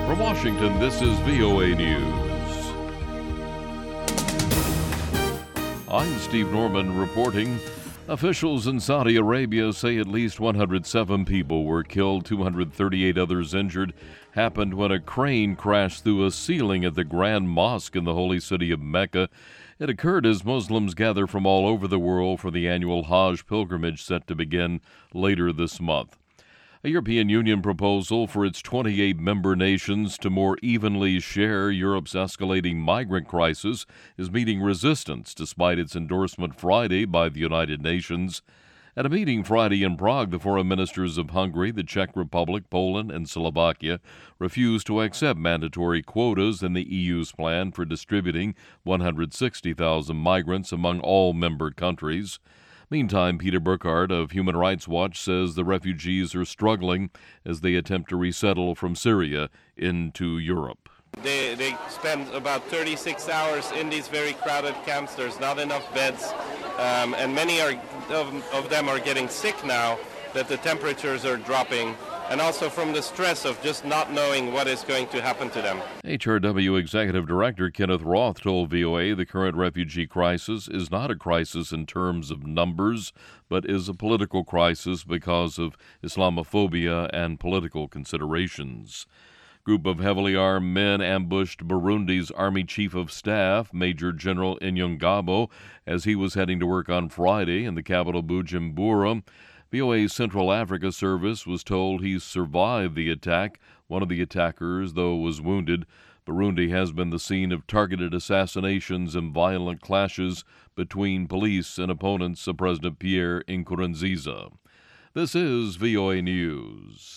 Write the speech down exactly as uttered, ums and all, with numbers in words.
From Washington, this is V O A News. I'm Steve Norman reporting. Officials in Saudi Arabia say at least one hundred seven people were killed, two hundred thirty-eight others injured. Happened when a crane crashed through a ceiling at the Grand Mosque in the holy city of Mecca. It occurred as Muslims gather from all over the world for the annual Hajj pilgrimage set to begin later this month. A European Union proposal for its twenty-eight member nations to more evenly share Europe's escalating migrant crisis is meeting resistance despite its endorsement Friday by the United Nations. At a meeting Friday in Prague, the foreign ministers of Hungary, the Czech Republic, Poland, and Slovakia refused to accept mandatory quotas in the E U's plan for distributing one hundred sixty thousand migrants among all member countries. Meantime, Peter Burkhardt of Human Rights Watch says the refugees are struggling as they attempt to resettle from Syria into Europe. They, they spend about thirty-six hours in these very crowded camps. There's not enough beds, um, and many are, of, of them are getting sick now that the temperatures are dropping, and also from the stress of just not knowing what is going to happen to them. H R W Executive Director Kenneth Roth told V O A the current refugee crisis is not a crisis in terms of numbers, but is a political crisis because of Islamophobia and political considerations. Group of heavily armed men ambushed Burundi's Army Chief of Staff, Major General Inyongabo, as he was heading to work on Friday in the capital Bujumbura. V O A's Central Africa Service was told he survived the attack. One of the attackers, though, was wounded. Burundi has been the scene of targeted assassinations and violent clashes between police and opponents of President Pierre Nkurunziza. This is V O A News.